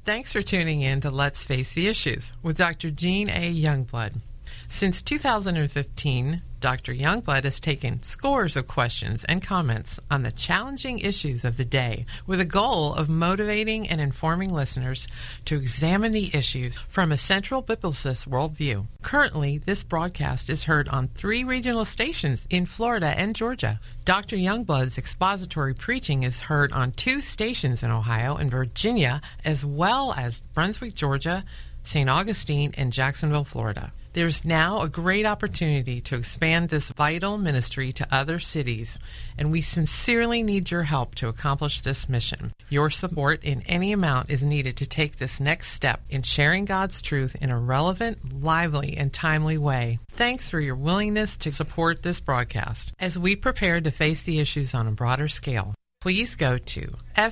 Thanks for tuning in to Let's Face the Issues with Dr. Jean A. Youngblood. Since 2015, Dr. Youngblood has taken scores of questions and comments on the challenging issues of the day with a goal of motivating and informing listeners to examine the issues from a central biblicist worldview. Currently, this broadcast is heard on 3 regional stations in Florida and Georgia. Dr. Youngblood's expository preaching is heard on 2 stations in Ohio and Virginia, as well as Brunswick, Georgia, St. Augustine, and Jacksonville, Florida. There's now a great opportunity to expand this vital ministry to other cities, and we sincerely need your help to accomplish this mission. Your support in any amount is needed to take this next step in sharing God's truth in a relevant, lively, and timely way. Thanks for your willingness to support this broadcast as we prepare to face the issues on a broader scale. Please go to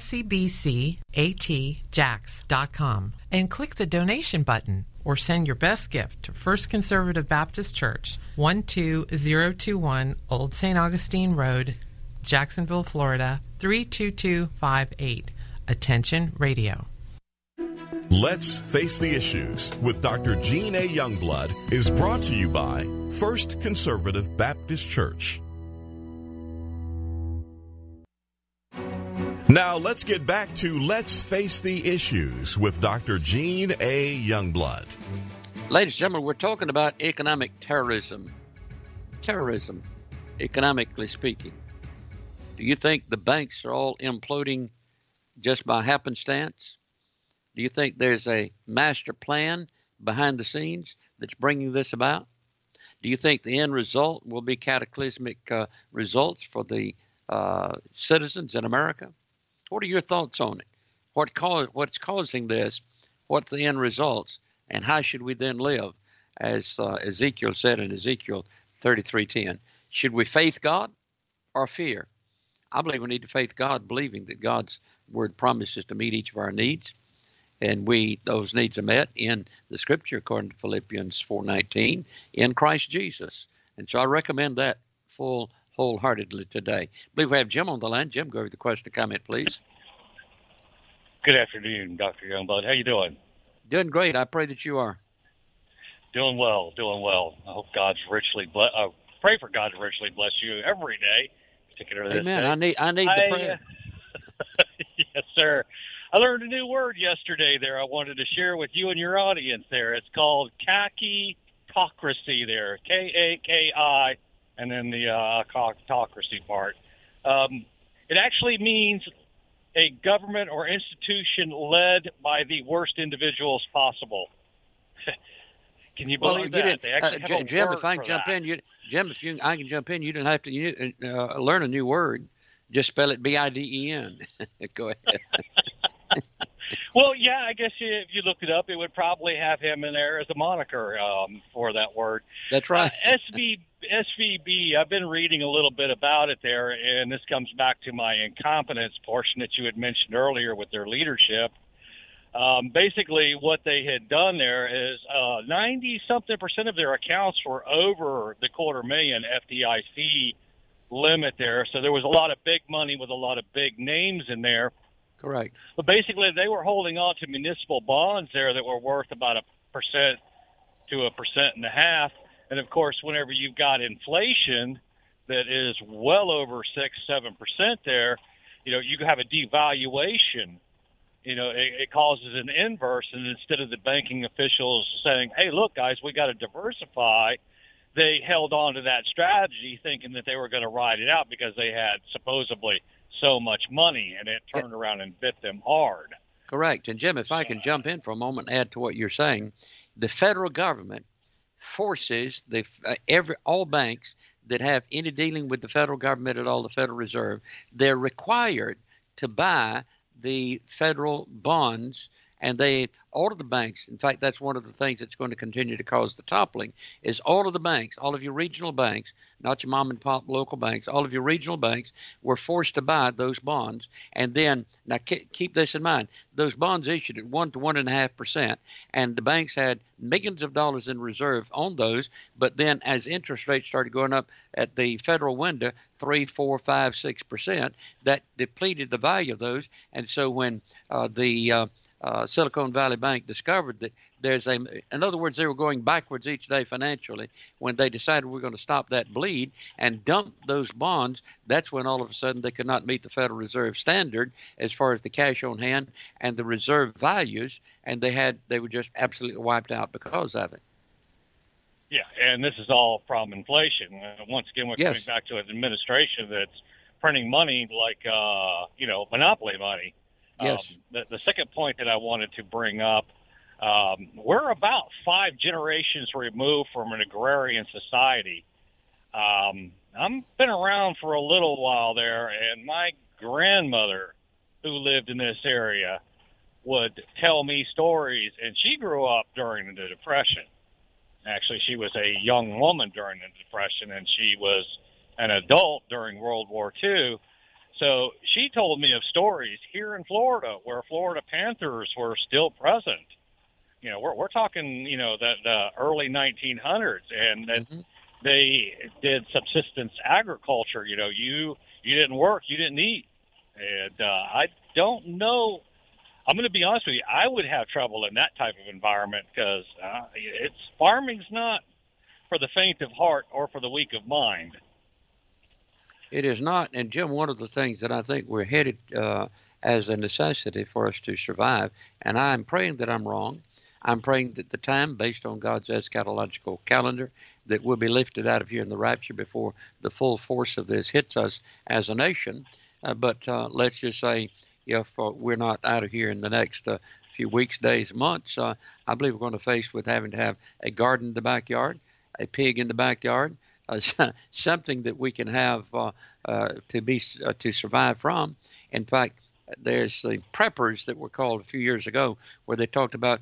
fcbcatjax.com and click the donation button, or send your best gift to First Conservative Baptist Church, 12021 Old St. Augustine Road, Jacksonville, Florida, 32258. Attention Radio. Let's Face the Issues with Dr. Jean A. Youngblood is brought to you by First Conservative Baptist Church. Now let's get back to Let's Face the Issues with Dr. Jean A. Youngblood. Ladies and gentlemen, we're talking about economic terrorism. Terrorism, economically speaking. Do you think the banks are all imploding just by happenstance? Do you think there's a master plan behind the scenes that's bringing this about? Do you think the end result will be cataclysmic results for the citizens in America? What are your thoughts on it? What's causing this? What's the end results? And how should we then live? As Ezekiel said in Ezekiel 33:10, should we faith God or fear? I believe we need to faith God, believing that God's word promises to meet each of our needs, and those needs are met in the Scripture according to Philippians 4:19 in Christ Jesus. And so I recommend that wholeheartedly today. I believe we have Jim on the line. Jim, go over the question or comment, please. Good afternoon, Dr. Youngblood. How you doing? Doing great. I pray that you are. Doing well. I hope God's richly bless. Pray for God to richly bless you every day, particularly Amen. this day. I need the prayer. Yes, sir. I learned a new word yesterday there I wanted to share with you and your audience there. It's called kakitocracy there, K-A-K-I, and then the autocracy part. It actually means a government or institution led by the worst individuals possible. Can you believe that? Jim, if I can jump in, I can jump in. You don't have to learn a new word. Just spell it B-I-D-E-N. Go ahead. Well, yeah, I guess if you looked it up, it would probably have him in there as a moniker for that word. That's right. SVB, I've been reading a little bit about it there, and this comes back to my incompetence portion that you had mentioned earlier with their leadership. Basically, what they had done there is 90-something% of their accounts were over the $250,000 FDIC limit there. So there was a lot of big money with a lot of big names in there. Correct. But basically, they were holding on to municipal bonds there that were worth about 1% to 1.5%. And of course, whenever you've got inflation that is well over 6-7% there, you have a devaluation. It causes an inverse. And instead of the banking officials saying, hey, look, guys, we got to diversify, they held on to that strategy thinking that they were going to ride it out because they had supposedly so much money, and it turned around and bit them hard. Correct. And Jim, if I can jump in for a moment and add to what you're saying, the federal government forces all banks that have any dealing with the federal government at all, the Federal Reserve, they're required to buy the federal bonds, and all of the banks, in fact, that's one of the things that's going to continue to cause the toppling, is all of the banks, all of your regional banks, not your mom and pop local banks, all of your regional banks were forced to buy those bonds. And then, now keep this in mind, those bonds issued at 1 to 1.5%, and the banks had millions of dollars in reserve on those. But then as interest rates started going up at the federal window, 3, 4, 5, 6%, that depleted the value of those. And so when the Silicon Valley Bank discovered that in other words, they were going backwards each day financially. When they decided we're going to stop that bleed and dump those bonds, that's when all of a sudden they could not meet the Federal Reserve standard as far as the cash on hand and the reserve values, and they were just absolutely wiped out because of it. Yeah, and this is all from inflation. Once again, we're coming back to an administration that's printing money like, monopoly money. Yes. The second point that I wanted to bring up, we're about 5 generations removed from an agrarian society. I've been around for a little while there, and my grandmother, who lived in this area, would tell me stories, and she grew up during the Depression. Actually, she was a young woman during the Depression, and she was an adult during World War II. So she told me of stories here in Florida where Florida Panthers were still present. We're talking, the early 1900s, and that they did subsistence agriculture. You didn't work, you didn't eat. And I don't know. I'm going to be honest with you. I would have trouble in that type of environment because farming's not for the faint of heart or for the weak of mind. It is not. And Jim, one of the things that I think we're headed as a necessity for us to survive, and I'm praying that I'm wrong. I'm praying that the time, based on God's eschatological calendar, that we'll be lifted out of here in the rapture before the full force of this hits us as a nation. But let's just say, if we're not out of here in the next few weeks, days, months, I believe we're going to face with having to have a garden in the backyard, a pig in the backyard, something that we can have to survive from. In fact, there's the preppers that were called a few years ago, where they talked about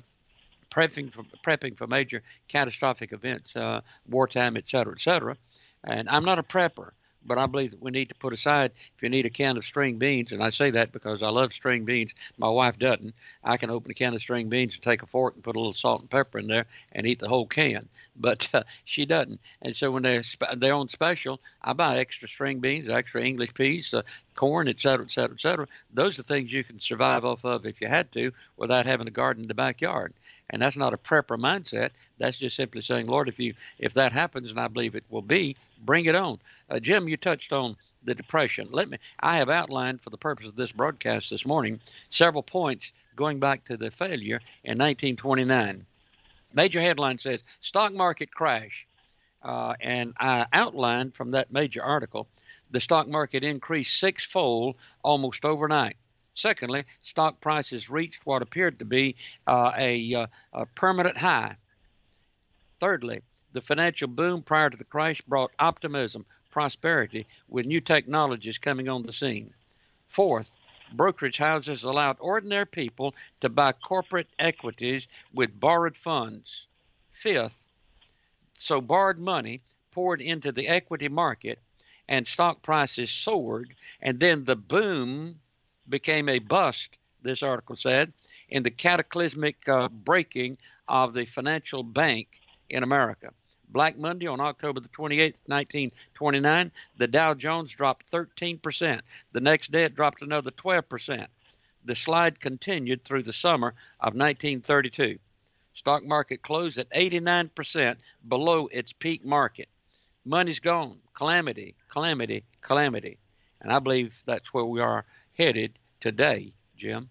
prepping for major catastrophic events, wartime, et cetera, et cetera. And I'm not a prepper, but I believe that we need to put aside, if you need a can of string beans, and I say that because I love string beans, my wife doesn't, I can open a can of string beans and take a fork and put a little salt and pepper in there and eat the whole can, but she doesn't. And so when they're on special, I buy extra string beans, extra English peas, corn, et cetera, et cetera, et cetera. Those are things you can survive off of if you had to without having a garden in the backyard. And that's not a prepper mindset. That's just simply saying, Lord, if that happens, and I believe it will be, bring it on. Jim, you touched on the Depression. I have outlined for the purpose of this broadcast this morning several points going back to the failure in 1929. Major headline says, stock market crash. And I outlined from that major article, the stock market increased sixfold almost overnight. Secondly, stock prices reached what appeared to be a permanent high. Thirdly, the financial boom prior to the crash brought optimism, prosperity, with new technologies coming on the scene. Fourth, brokerage houses allowed ordinary people to buy corporate equities with borrowed funds. Fifth, so borrowed money poured into the equity market and stock prices soared, and then the boom became a bust, this article said, in the cataclysmic breaking of the financial bank in America. Black Monday on October the 28th, 1929, the Dow Jones dropped 13%. The next day it dropped another 12%. The slide continued through the summer of 1932. Stock market closed at 89% below its peak market. Money's gone. Calamity, calamity, calamity. And I believe that's where we are headed today, Jim.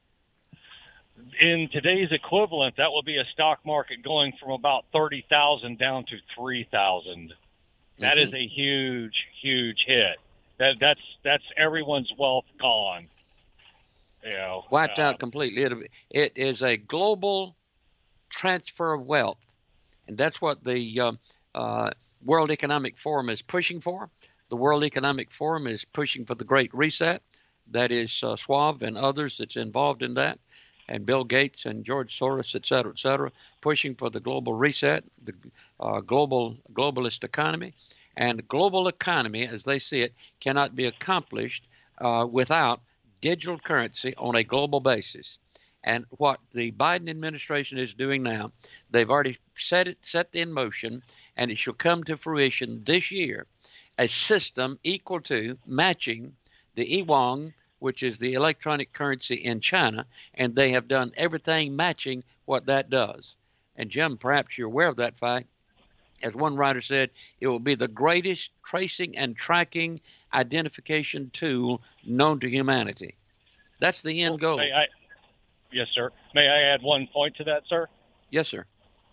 In today's equivalent, that will be a stock market going from about 30,000 down to 3,000. That is a huge, huge hit. That's everyone's wealth gone. Wiped out completely. It is a global transfer of wealth, and that's what the World Economic Forum is pushing for. The World Economic Forum is pushing for the Great Reset. That is Schwab and others that's involved in that, and Bill Gates and George Soros, et cetera, pushing for the global reset, the globalist economy. And the global economy, as they see it, cannot be accomplished without digital currency on a global basis. And what the Biden administration is doing now, they've already set in motion, and it shall come to fruition this year, a system equal to matching the yuan, which is the electronic currency in China, and they have done everything matching what that does. And Jim, perhaps you're aware of that fact. As one writer said, it will be the greatest tracing and tracking identification tool known to humanity. That's the end goal. Yes, sir. May I add one point to that, sir? Yes, sir.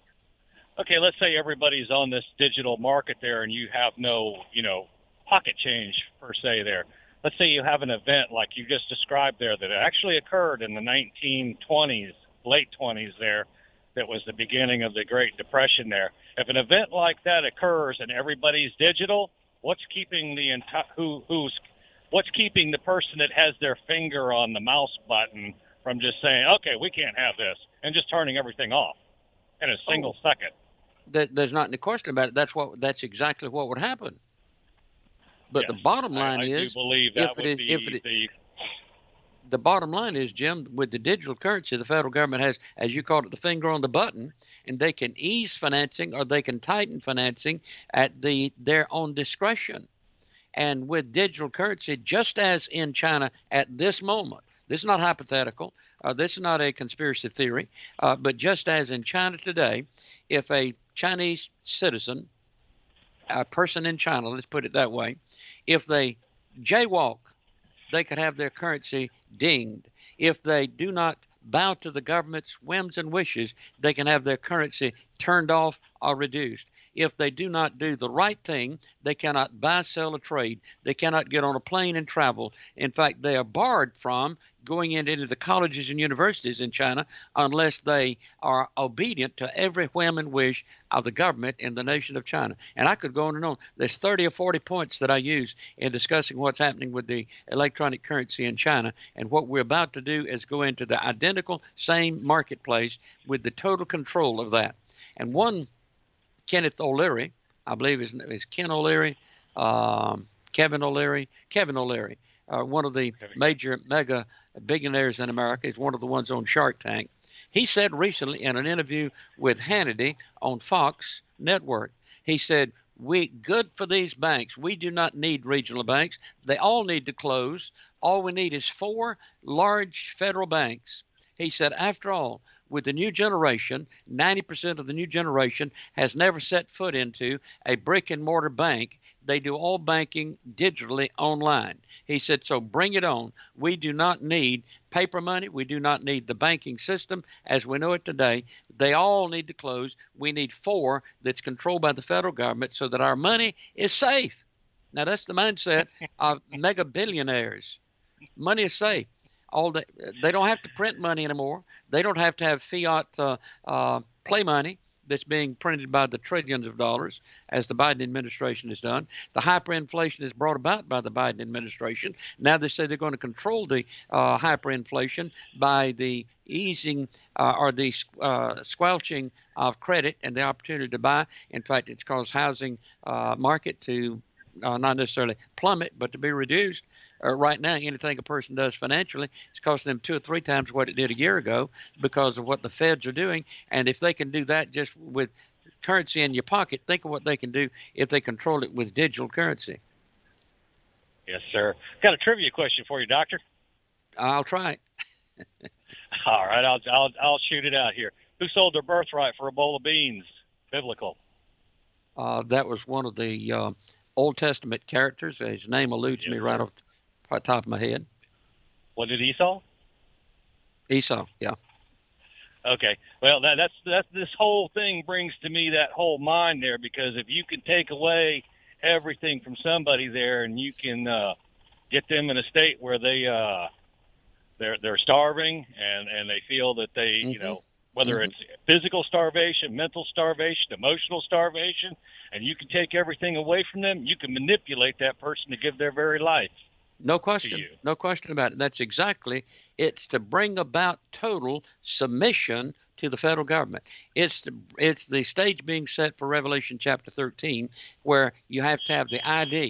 Okay, let's say everybody's on this digital market there and you have no, pocket change per se there. Let's say you have an event like you just described there that actually occurred in the 1920s, late 20s there, that was the beginning of the Great Depression there. If an event like that occurs and everybody's digital, what's keeping the what's keeping the person that has their finger on the mouse button from just saying, okay, we can't have this, and just turning everything off in a single second? There's not any question about it. That's exactly what would happen. But yes, the bottom line is, I do believe that would be the bottom line is, Jim, with the digital currency, the federal government has, as you called it, the finger on the button, and they can ease financing or they can tighten financing at their own discretion. And with digital currency, just as in China at this moment, this is not hypothetical, this is not a conspiracy theory, but just as in China today, if a Chinese citizen, a person in China, let's put it that way, if they jaywalk, they could have their currency dinged. If they do not bow to the government's whims and wishes, they can have their currency turned off or reduced. If they do not do the right thing, they cannot buy, sell, or trade. They cannot get on a plane and travel. In fact, they are barred from going into the colleges and universities in China unless they are obedient to every whim and wish of the government in the nation of China. And I could go on and on. There's 30 or 40 points that I use in discussing what's happening with the electronic currency in China. And what we're about to do is go into the identical same marketplace with the total control of that. And one Kenneth O'Leary, I believe is Ken O'Leary, Kevin O'Leary, one of the major mega billionaires in America. He's one of the ones on Shark Tank. He said recently in an interview with Hannity on Fox Network, he said, good for these banks. We do not need regional banks. They all need to close. All we need is 4 large federal banks. He said, after all, with the new generation, 90% of the new generation has never set foot into a brick and mortar bank. They do all banking digitally online. He said, so bring it on. We do not need paper money. We do not need the banking system as we know it today. They all need to close. We need 4 that's controlled by the federal government so that our money is safe. Now, that's the mindset of mega billionaires. Money is safe. They don't have to print money anymore. They don't have to have fiat play money that's being printed by the trillions of dollars, as the Biden administration has done. The hyperinflation is brought about by the Biden administration. Now they say they're going to control the hyperinflation by the easing or the squelching of credit and the opportunity to buy. In fact, it's caused housing market to not necessarily plummet, but to be reduced. Right now, anything a person does financially is costing them 2 or 3 times what it did a year ago because of what the feds are doing. And if they can do that just with currency in your pocket, think of what they can do if they control it with digital currency. Yes, sir. Got a trivia question for you, Doctor. I'll try it. All right, I'll shoot it out here. Who sold their birthright for a bowl of beans? Biblical. That was one of the Old Testament characters. His name eludes me right off the top of my head. Was it Esau? Esau, yeah. Okay. Well, that's this whole thing brings to me that whole mind there, because if you can take away everything from somebody there and you can get them in a state where they're starving and they feel that they, whether it's physical starvation, mental starvation, emotional starvation, and you can take everything away from them, you can manipulate that person to give their very life. No question. No question about it. That's exactly. It's to bring about total submission to the federal government. It's the stage being set for Revelation chapter 13, where you have to have the ID.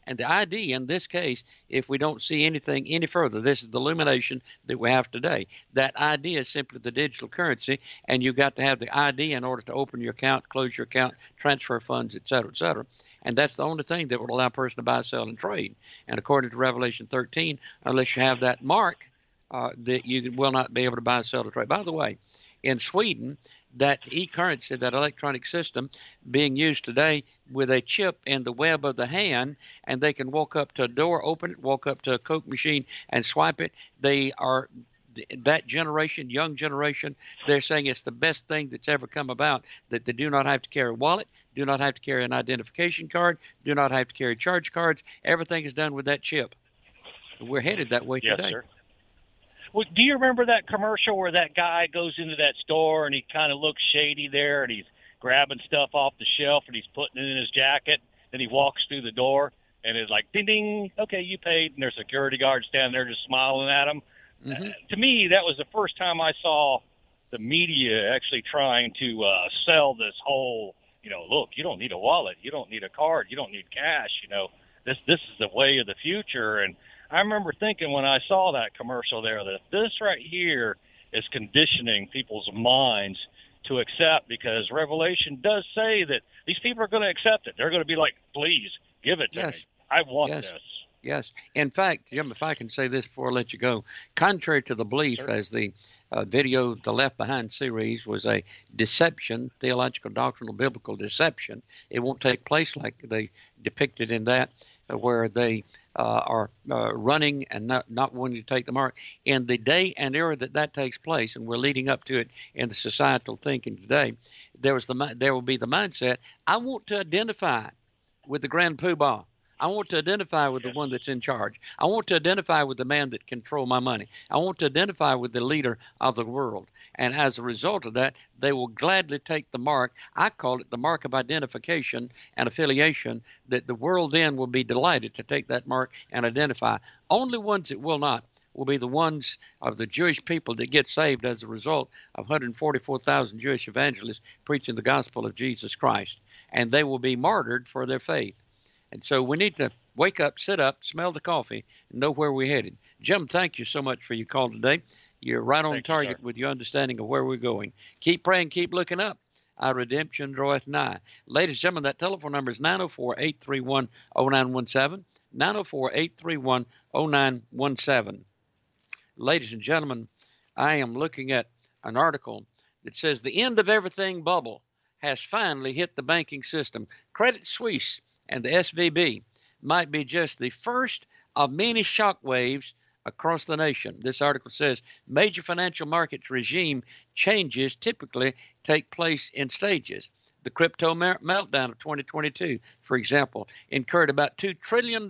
And the ID in this case, if we don't see anything any further, this is the illumination that we have today. That ID is simply the digital currency, and you've got to have the ID in order to open your account, close your account, transfer funds, et cetera, et cetera. And that's the only thing that will allow a person to buy, sell, and trade. And according to Revelation 13, unless you have that mark, that you will not be able to buy, sell, or trade. By the way, in Sweden, that e-currency, that electronic system being used today with a chip in the web of the hand, and they can walk up to a door, open it, walk up to a Coke machine and swipe it. They are that generation, young generation, they're saying it's the best thing that's ever come about, that they do not have to carry a wallet, do not have to carry an identification card, do not have to carry charge cards. Everything is done with that chip. We're headed that way today. Sir. Well, do you remember that commercial where that guy goes into that store and he kind of looks shady there and he's grabbing stuff off the shelf and he's putting it in his jacket, and he walks through the door and it's like, ding, ding, okay, you paid, and there's a security guard standing there just smiling at him? Mm-hmm. To me, that was the first time I saw the media actually trying to sell this whole, look, you don't need a wallet, you don't need a card, you don't need cash, this is the way of the future. And I remember thinking when I saw that commercial there that this right here is conditioning people's minds to accept, because Revelation does say that these people are going to accept it. They're going to be like, please, give it to me. I want this. Yes. In fact, Jim, if I can say this before I let you go, contrary to the belief, as the video, the Left Behind series, was a deception, theological, doctrinal, biblical deception. It won't take place like they depicted in that, where they are running and not wanting to take the mark. In the day and era that takes place, and we're leading up to it in the societal thinking today, there will be the mindset, I want to identify with the Grand Poobah. I want to identify with the one that's in charge. I want to identify with the man that controls my money. I want to identify with the leader of the world. And as a result of that, they will gladly take the mark. I call it the mark of identification and affiliation, that the world then will be delighted to take that mark and identify. Only ones that will not will be the ones of the Jewish people that get saved as a result of 144,000 Jewish evangelists preaching the gospel of Jesus Christ. And they will be martyred for their faith. And so we need to wake up, sit up, smell the coffee, and know where we're headed. Jim, thank you so much for your call today. You're right on target with your understanding of where we're going. Keep praying, keep looking up. Our redemption draweth nigh. Ladies and gentlemen, that telephone number is 904-831-0917, 904-831-0917. Ladies and gentlemen, I am looking at an article that says the end of everything bubble has finally hit the banking system. Credit Suisse and the SVB might be just the first of many shock waves across the nation. This article says major financial markets regime changes typically take place in stages. The crypto meltdown of 2022, for example, incurred about $2 trillion,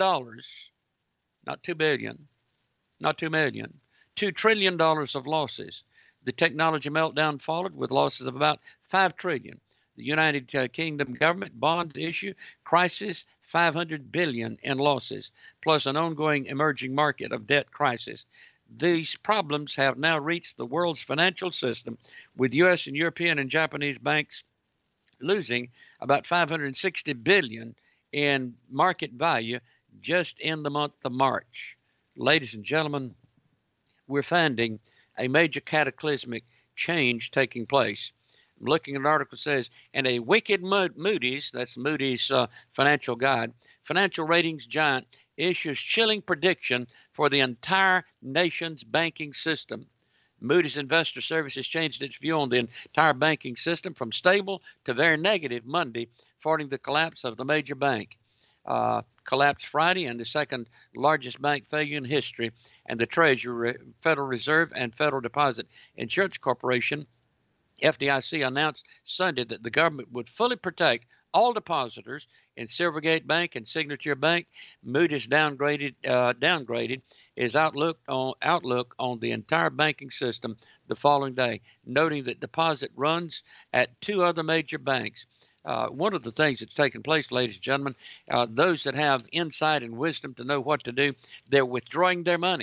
not $2 billion, not $2 million, $2 trillion of losses. The technology meltdown followed with losses of about $5 trillion. The United Kingdom government bond issue crisis, $500 billion in losses, plus an ongoing emerging market of debt crisis. These problems have now reached the world's financial system, with U.S. and European and Japanese banks losing about $560 billion in market value just in the month of March. Ladies and gentlemen, we're finding a major cataclysmic change taking place. I'm looking at an article that says, in a wicked Moody's, that's Moody's financial guide, financial ratings giant issues chilling prediction for the entire nation's banking system. Moody's Investor Services changed its view on the entire banking system from stable to very negative Monday, following the collapse of the major bank. Collapsed Friday, and the second largest bank failure in history, and the Treasury, Federal Reserve, and Federal Deposit Insurance Corporation, FDIC, announced Sunday that the government would fully protect all depositors in Silvergate Bank and Signature Bank. Moody's downgraded its outlook on the entire banking system the following day, noting that deposit runs at two other major banks. One of the things that's taken place, ladies and gentlemen, those that have insight and wisdom to know what to do, they're withdrawing their money.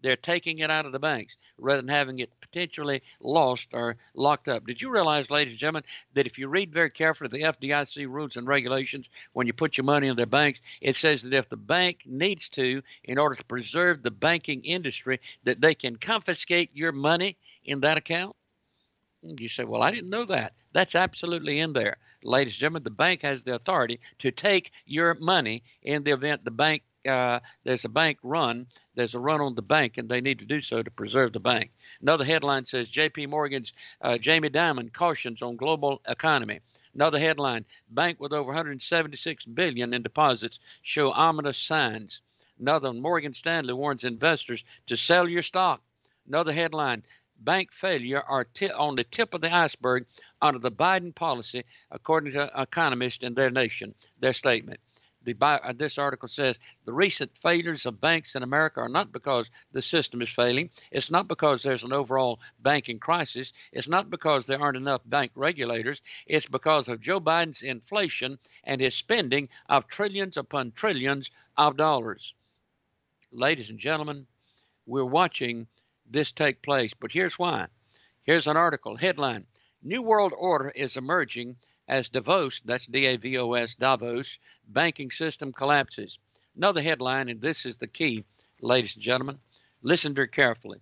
They're taking it out of the banks rather than having it potentially lost or locked up. Did you realize, ladies and gentlemen, that if you read very carefully the FDIC rules and regulations when you put your money in their banks, it says that if the bank needs to, in order to preserve the banking industry, that they can confiscate your money in that account? You say, well, I didn't know that. That's absolutely in there. Ladies and gentlemen, the bank has the authority to take your money in the event the bank, there's a run on the bank, and they need to do so to preserve the bank. Another headline says J.P. Morgan's Jamie Dimon cautions on global economy. Another headline, bank with over $176 billion in deposits show ominous signs. Another, Morgan Stanley warns investors to sell your stock. Another headline, bank failure are on the tip of the iceberg under the Biden policy, according to economists in their statement. This article says the recent failures of banks in America are not because the system is failing. It's not because there's an overall banking crisis. It's not because there aren't enough bank regulators. It's because of Joe Biden's inflation and his spending of trillions upon trillions of dollars. Ladies and gentlemen, we're watching this take place, but here's why. Here's an article, headline, New World Order is emerging as Davos, that's D-A-V-O-S, Davos, banking system collapses. Another headline, and this is the key, ladies and gentlemen, listen very carefully.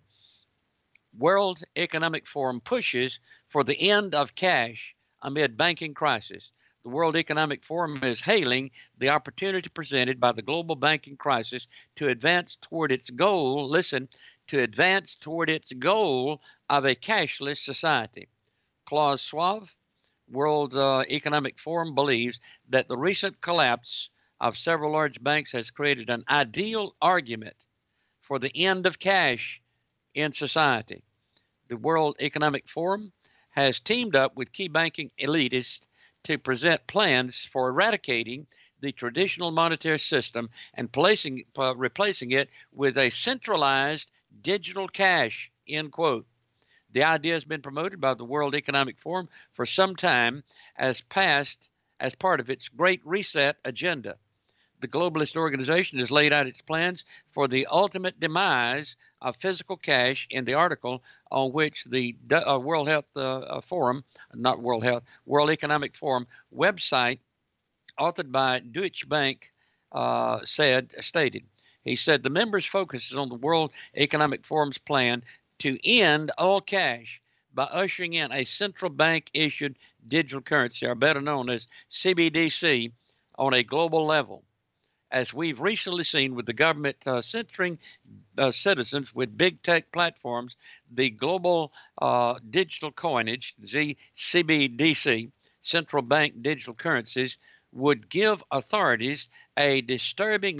World Economic Forum pushes for the end of cash amid banking crisis. The World Economic Forum is hailing the opportunity presented by the global banking crisis to advance toward its goal, to advance toward its goal of a cashless society. Klaus Schwab, World Economic Forum, believes that the recent collapse of several large banks has created an ideal argument for the end of cash in society. The World Economic Forum has teamed up with key banking elitists to present plans for eradicating the traditional monetary system and replacing it with a centralized digital cash, end quote. The idea has been promoted by the World Economic Forum for some time as part of its Great Reset agenda. The globalist organization has laid out its plans for the ultimate demise of physical cash in the article on which the World Economic Forum website, authored by Deutsche Bank, stated. He said the members focuses on the World Economic Forum's plan to end all cash by ushering in a central bank issued digital currency, or better known as CBDC, on a global level. As we've recently seen with the government censoring citizens with big tech platforms, the global digital coinage, CBDC, central bank digital currencies, would give authorities a disturbing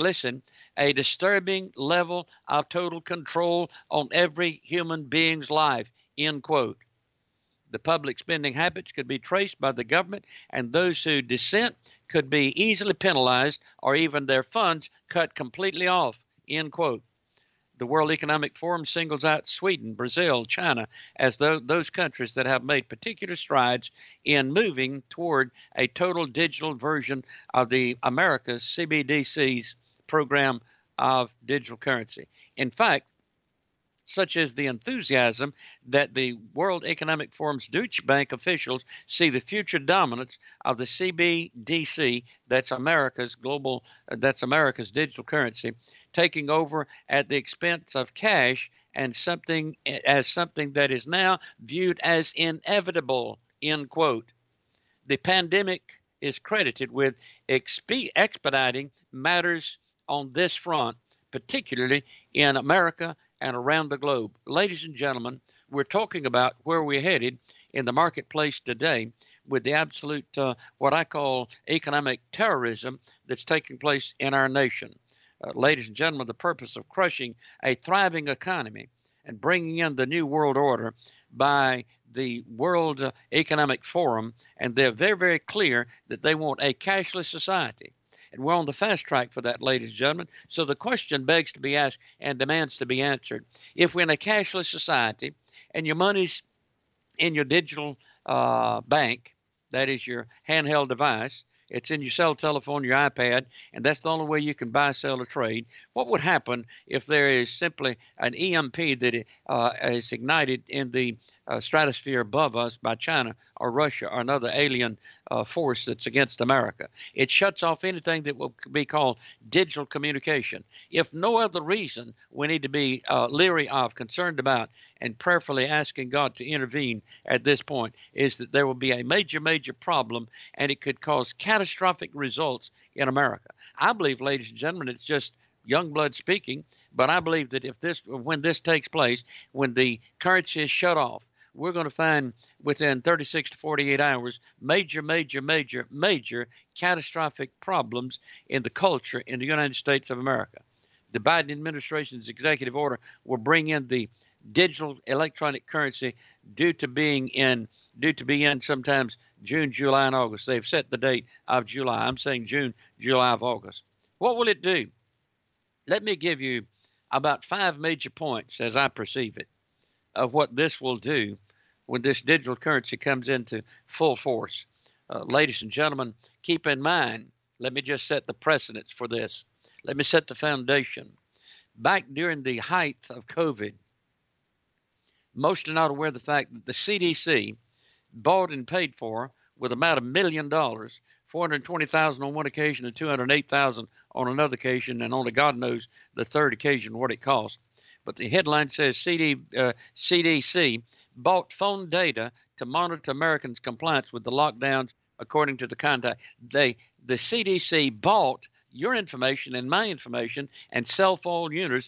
level of total control on every human being's life, end quote. The public spending habits could be traced by the government, and those who dissent could be easily penalized or even their funds cut completely off, end quote. The World Economic Forum singles out Sweden, Brazil, China as those countries that have made particular strides in moving toward a total digital version of the America's CBDC's program of digital currency. In fact, such as the enthusiasm that the World Economic Forum's Deutsche Bank officials see the future dominance of the CBDC, that's America's digital currency, taking over at the expense of cash and something that is now viewed as inevitable, end quote. The pandemic is credited with expediting matters on this front, particularly in America and around the globe. Ladies and gentlemen, we're talking about where we're headed in the marketplace today with the absolute, what I call economic terrorism that's taking place in our nation. Ladies and gentlemen, the purpose of crushing a thriving economy and bringing in the New World Order by the World Economic Forum, and they're very, very clear that they want a cashless society. And we're on the fast track for that, ladies and gentlemen. So the question begs to be asked and demands to be answered. If we're in a cashless society and your money's in your digital bank, that is your handheld device, It's in your cell telephone, your iPad, and that's the only way you can buy, sell, or trade. What would happen if there is simply an EMP that is ignited in the stratosphere above us by China or Russia or another alien force that's against America? It shuts off anything that will be called digital communication. If no other reason, we need to be leery of, concerned about, and prayerfully asking God to intervene at this point, is that there will be a major, major problem, and it could cause catastrophic results in America. I believe, ladies and gentlemen, it's just Youngblood speaking, but I believe that when this takes place, when the currency is shut off, we're going to find within 36 to 48 hours major, major, major, major catastrophic problems in the culture in the United States of America. The Biden administration's executive order will bring in the digital electronic currency due to be in sometimes June, July, and August. They've set the date of July. I'm saying June, July, of August. What will it do? Let me give you about 5 major points as I perceive it of what this will do when this digital currency comes into full force. Ladies and gentlemen, keep in mind, let me just set the precedence for this. Let me set the foundation. Back during the height of COVID, most are not aware of the fact that the CDC bought and paid for with about $1 million, $420,000 on one occasion and $208,000 on another occasion, and only God knows the third occasion what it cost. But the headline says CDC bought phone data to monitor Americans' compliance with the lockdowns, according to the contact. The CDC bought your information and my information and cell phone users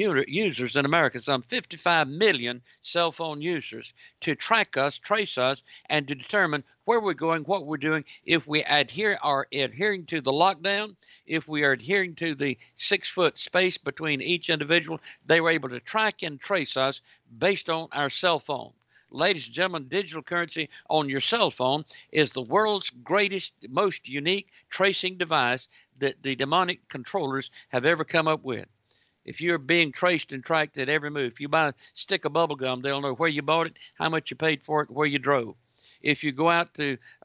in America, some 55 million cell phone users, to track us, trace us, and to determine where we're going, what we're doing, if we are adhering to the lockdown, if we are adhering to the 6-foot space between each individual. They were able to track and trace us based on our cell phone. Ladies and gentlemen, digital currency on your cell phone is the world's greatest, most unique tracing device that the demonic controllers have ever come up with. If you're being traced and tracked at every move, if you buy a stick of bubble gum, they'll know where you bought it, how much you paid for it, where you drove. If you go out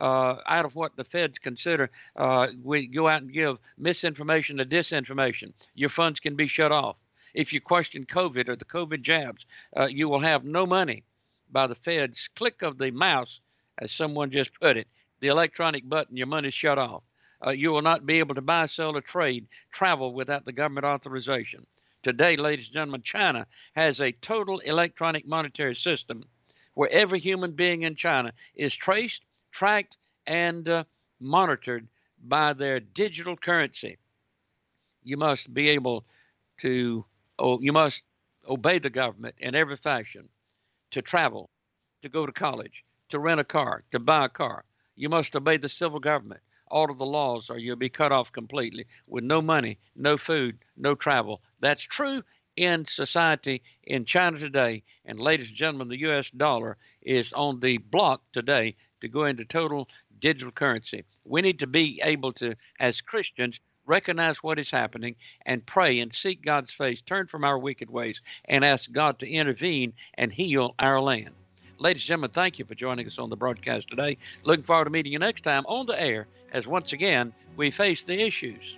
of what the feds consider, we go out and give misinformation or disinformation, your funds can be shut off. If you question COVID or the COVID jabs, you will have no money. By the Fed's click of the mouse, as someone just put it, the electronic button, your money's shut off. You will not be able to buy, sell, or trade, travel without the government authorization. Today, ladies and gentlemen, China has a total electronic monetary system where every human being in China is traced, tracked, and monitored by their digital currency. You must be able to, you must obey the government in every fashion. To travel, to go to college, to rent a car, to buy a car. You must obey the civil government, all of the laws, or you'll be cut off completely with no money, no food, no travel. That's true in society in China today. And ladies and gentlemen, the U.S. dollar is on the block today to go into total digital currency. We need to be able to, as Christians, recognize what is happening and pray and seek God's face, turn from our wicked ways, and ask God to intervene and heal our land. Ladies and gentlemen, thank you for joining us on the broadcast today. Looking forward to meeting you next time on the air as once again we face the issues.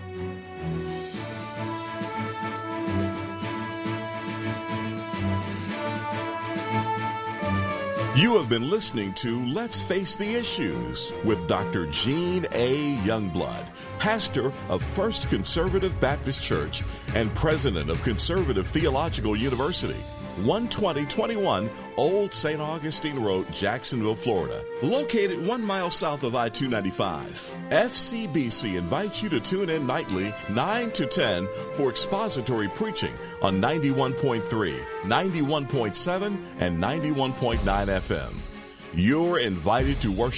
You have been listening to Let's Face the Issues with Dr. Gene A. Youngblood, pastor of First Conservative Baptist Church and president of Conservative Theological University, 12021 Old St. Augustine Road, Jacksonville, Florida, located 1 mile south of I-295. FCBC invites you to tune in nightly 9 to 10 for expository preaching on 91.3, 91.7, and 91.9 FM. You're invited to worship